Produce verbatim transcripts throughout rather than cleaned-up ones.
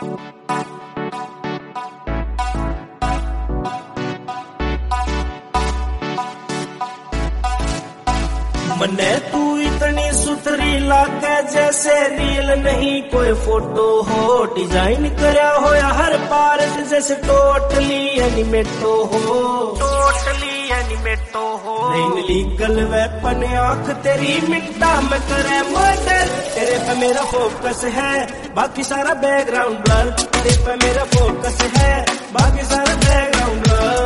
मने तू इतनी सुथरी लागे जैसे रील नहीं कोई फोटो हो, डिजाइन करया हो या हर पार्ट जैसे टोटली एनिमेटो हो, टोटली एनिमेटो हो। नहीं लीगल वेपन आंख तेरी मिट्टा में करे मर्डर, तेरे पे मेरा फोकस है बाकी सारा बैकग्राउंड ब्लर, तेरे पे मेरा फोकस है बाकी सारा बैकग्राउंड ब्लर।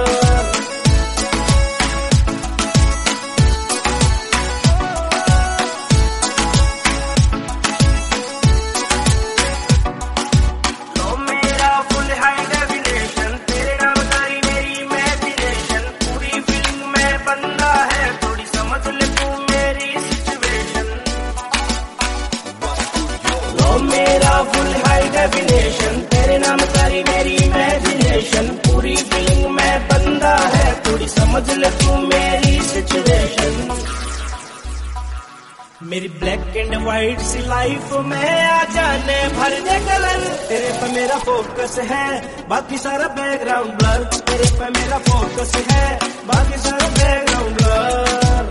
मेरा फुल हाई डेफिनेशन तेरे नाम सारी मेरी इमेजिनेशन, पूरी फीलिंग में बंदा है थोड़ी समझ ले तू मेरी सिचुएशन। मेरी ब्लैक एंड व्हाइट सी लाइफ में आ जाने भर दे कलर, तेरे पे मेरा फोकस है बाकी सारा बैकग्राउंड ब्लर, तेरे पे मेरा फोकस है बाकी सारा बैकग्राउंड ब्लर।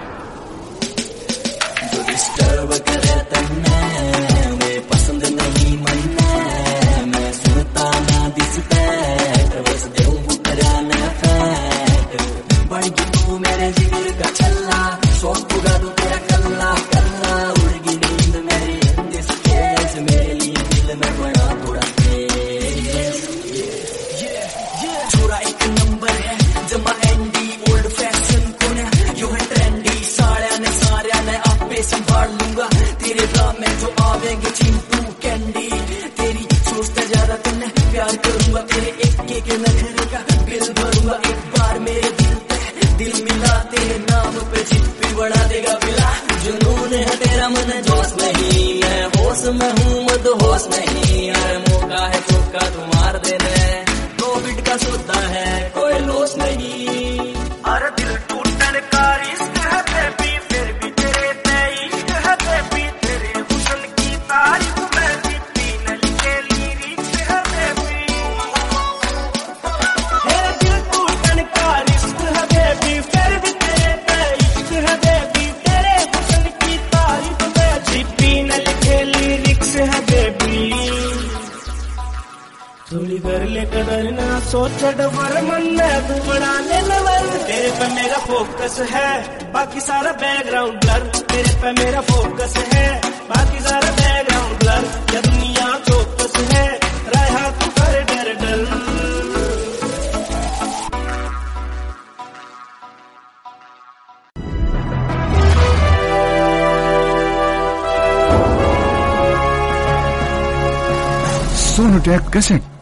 जो डिस्टर्ब करे तन्ने पसंद नहीं मन्ने, मैं सुनता ना दिसपैट बस देऊं कराना फैट, बढ़ गई तू मेरे जिगर का छल्ला, शौक पुगा दूं तेरा कल्ला कल्ला, उड़गी नींद मेरी इन दिस केस, मेरे लिए दिल में बड़ा थोड़ा स्पेस। छोरा एक नंबर है जमा एंडी ओल्ड फैशन कोने, यो है ट्रेंडी साड़िया ने सारिया ने आपे संभाल लूंगा, तेरे राह में जो आवेंगे चिंटू कैंडी, तेरी सोचता ज्यादा तुमने प्यार करूंगा, तेरे एक एक नखरे का बिल भरूंगा, एक बार मेरे दिल पे दिल मिला, तेरे नाम पे चिट्ठी बढ़ा देगा बिला, जुनून है तेरा मन जोश नहीं, मैं होश में हूँ मद होश नहीं, अरे मौका है चौका तू मार देने, प्रॉफिट का सौदा है कोई लॉस नहीं। अरे दिल टूटने का रिस्क है बेबी, फिर भी तेरे पे इश्क है बेबी, तेरे हुस्न की तारीफ में जितनी न लिखे लिरिक्स है बेबी। मेरा दिल टूटने का रिस्क है बेबी, फिर भी तेरे पे इश्क है बेबी, तेरे हुस्न की तारीफ में जितनी न लिखे लिरिक्स है बेबी। थोड़ी कर ले कदर ना सोच डबर मन में तू बड़ा ले लेवल, तेरे पे मेरा फोकस है बाकी सारा बैकग्राउंड ब्लर, तेरे पे मेरा फोकस है बाकी सारा बैकग्राउंड ब्लर, या दुनिया चौकस है रहा तू कर डर डर। Sonu tech cassette.